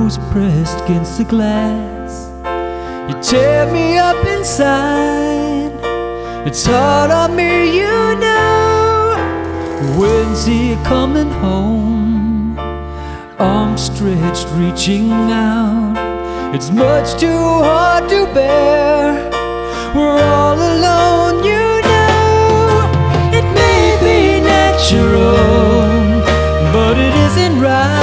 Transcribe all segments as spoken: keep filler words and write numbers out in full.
nose pressed against the glass. You tear me up inside. It's hard on me, you know. When's he coming home? Arms stretched, reaching out. It's much too hard to bear. We're all alone, you know. It may be natural, but it isn't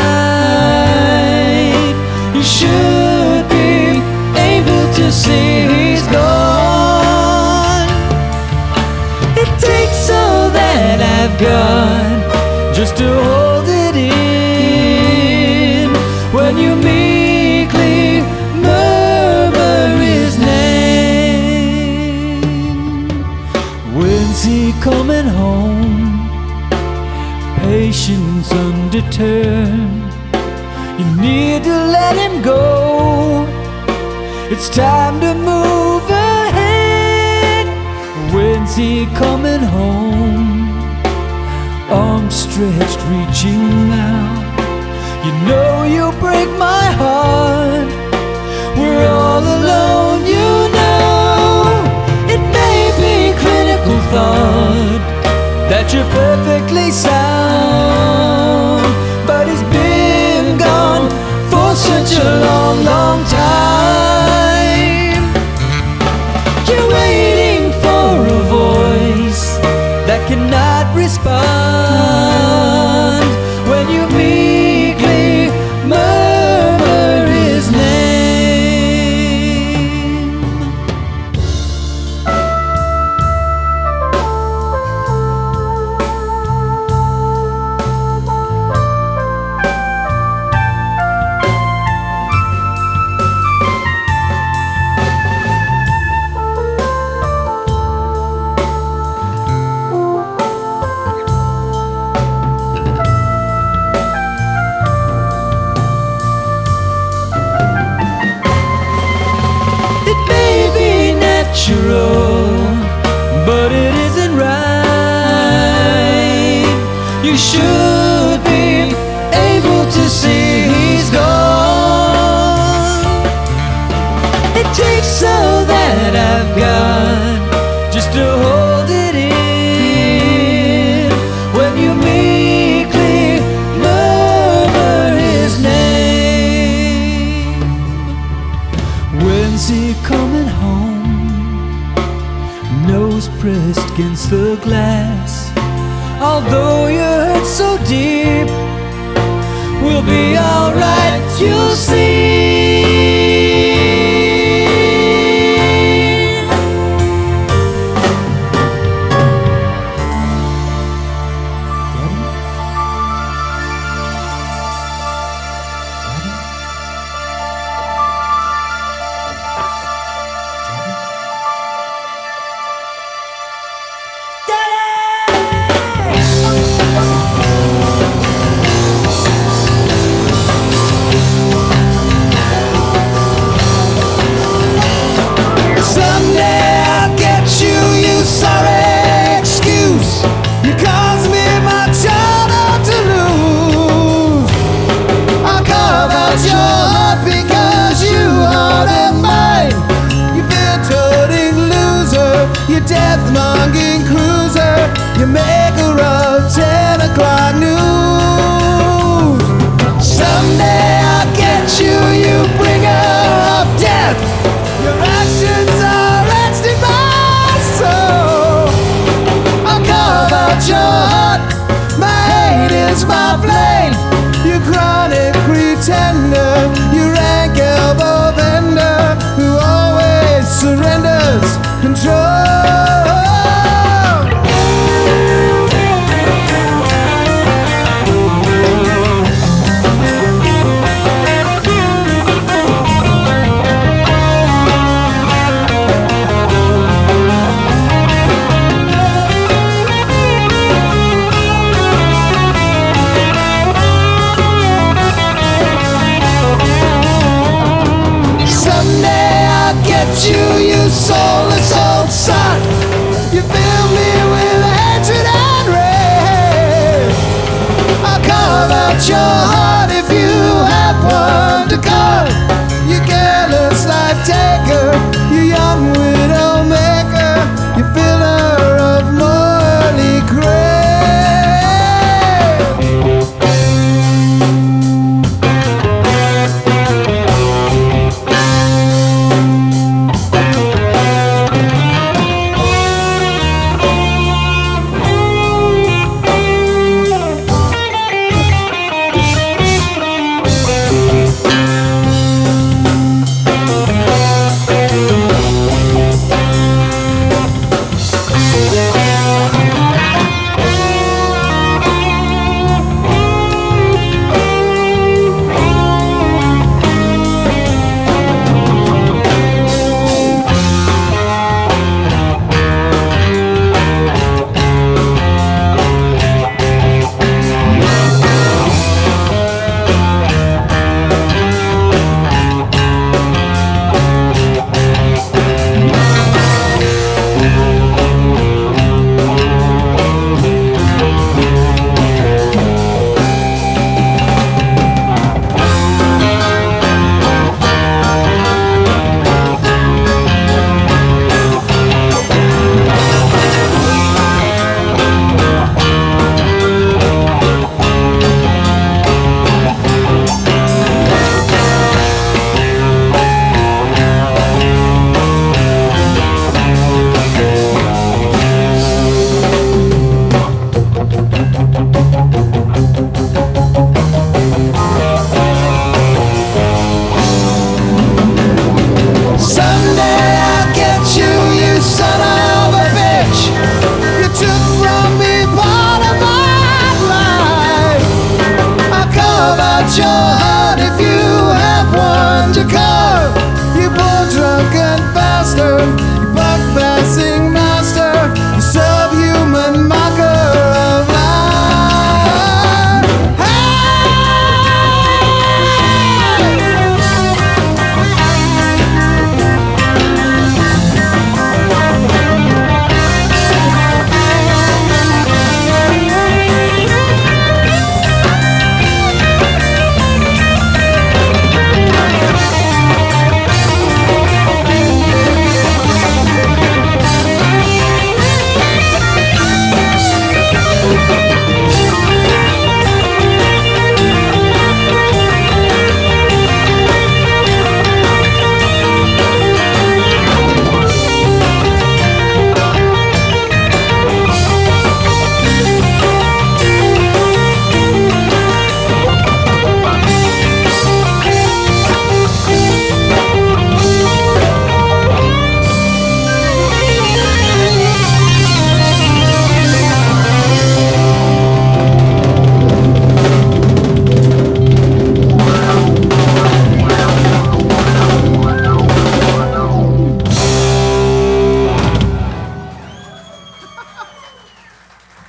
right. You should be able to see he's gone. It takes all that I've got just to hold it in. When you meekly murmur his name. When's he coming home? Patience undeterred. You need to let him go. It's time to move ahead. When's he coming home? Arms stretched, reaching out. You know you break my heart. We're all alone, you know. It may be clinical thought that you're perfectly sound, but he's been gone for such a long, long time. You're waiting for a voice that cannot respond when you meekly murmur his name. But it isn't right. You should be able to see he's gone. It takes all that I've got just to hold it in. When you meekly murmur his name. When's he coming home? Nose pressed against the glass. Although you hurt so deep, we'll be alright, you'll see. You death-monging cruiser, you maker of ten o'clock news. Someday I'll get you, you bringer of death. Your actions are etched in my soul. I'll carve out your heart, my hate is my blade. You chronic pretender, you rank elbow bender, who always surrenders control. You, you soulless old son, you fill me with hatred and rage. I'll carve out your heart if you have one to carve.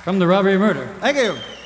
from the robbery murder. Thank you.